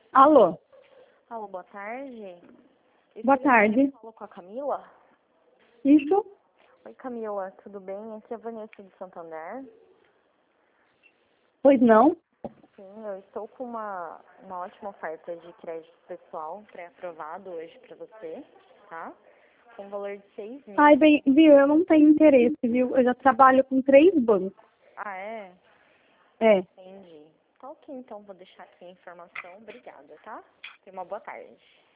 Alô, Alô, boa tarde. boa tarde. Falo com a Camila? Isso? Oi, Camila, tudo bem? Aqui é a Vanessa do Santander. Pois não? Sim, eu estou com uma ótima oferta de crédito pessoal pré-aprovado hoje para você, tá? Com um valor de 6.000. Ai, bem, viu, eu não tenho interesse, viu? Eu já trabalho com 3 bancos. Ah, é? É, Entendi. Tá ok, então vou deixar aqui a informação. Obrigada, tá? Tenha uma boa tarde.